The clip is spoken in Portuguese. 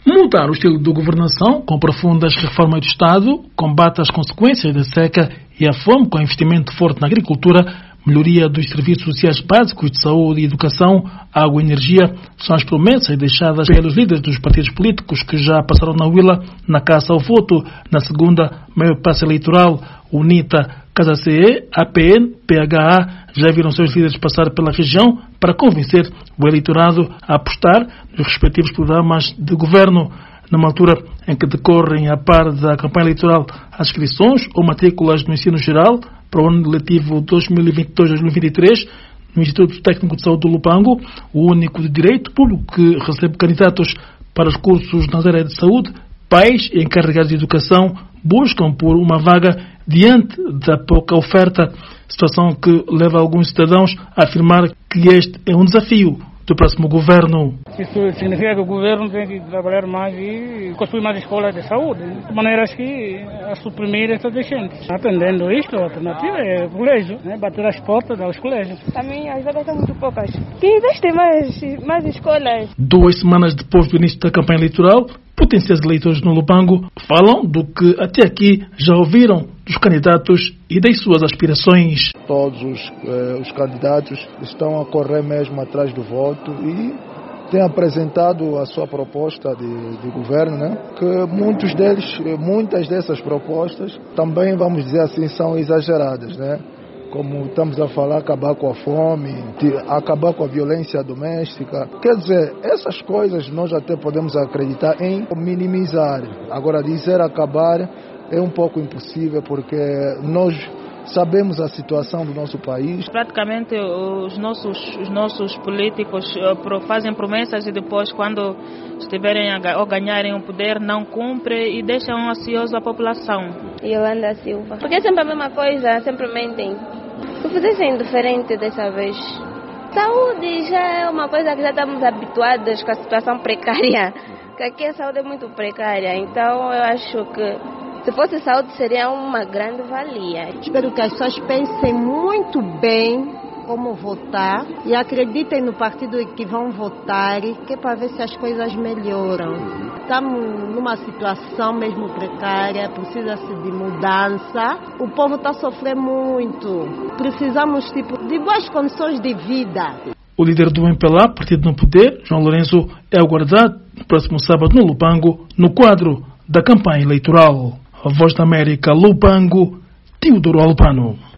Mudar o estilo de governação com profundas reformas do Estado, combate às consequências da seca e a fome com investimento forte na agricultura, melhoria dos serviços sociais básicos de saúde e educação, água e energia, são as promessas deixadas pelos líderes dos partidos políticos que já passaram na Huila na caça ao voto na segunda maior praça eleitoral. UNITA, Casa CE, APN, PHA já viram seus líderes passar pela região para convencer o eleitorado a apostar nos respectivos programas de governo. Numa altura em que decorrem, a par da campanha eleitoral, as inscrições ou matrículas no ensino geral para o ano letivo 2022-2023, no Instituto Técnico de Saúde do Lupango, o único de direito público que recebe candidatos para os cursos na área de saúde, pais e encarregados de educação buscam por uma vaga diante da pouca oferta, situação que leva alguns cidadãos a afirmar que este é um desafio do próximo governo. Isso significa que o governo tem que trabalhar mais e construir mais escolas de saúde, de maneiras que a suprimir essas gente. Atendendo isto, a alternativa é o colégio, bater as portas dos colégios. Também as vagas são muito poucas. Que investem mais escolas. 2 semanas depois do início da campanha eleitoral, potenciais eleitores no Lupango falam do que até aqui já ouviram dos candidatos e das suas aspirações. Todos os candidatos estão a correr mesmo atrás do voto e têm apresentado a sua proposta de governo, que muitas dessas propostas também, vamos dizer assim, são exageradas, Como estamos a falar, acabar com a fome, acabar com a violência doméstica. Quer dizer, essas coisas nós até podemos acreditar em minimizar. Agora, dizer acabar é um pouco impossível, porque nós sabemos a situação do nosso país. Praticamente os nossos políticos fazem promessas e depois, quando estiverem ou ganharem o poder, não cumprem e deixam ansiosa a população. Yolanda Silva. Porque é sempre a mesma coisa, sempre mentem. Se fizessem diferente dessa vez. Saúde já é uma coisa que já estamos habituados com a situação precária. Porque aqui a saúde é muito precária, então eu acho que se fosse saúde seria uma grande valia. Espero que as pessoas pensem muito bem como votar e acreditem no partido que vão votar, que é para ver se as coisas melhoram. Estamos numa situação mesmo precária, precisa-se de mudança. O povo está sofrendo muito. Precisamos de boas condições de vida. O líder do MPLA, partido no poder, João Lourenço, é aguardado no próximo sábado no Lupango, no quadro da campanha eleitoral. A Voz da América, Lupango, Teodoro Albano.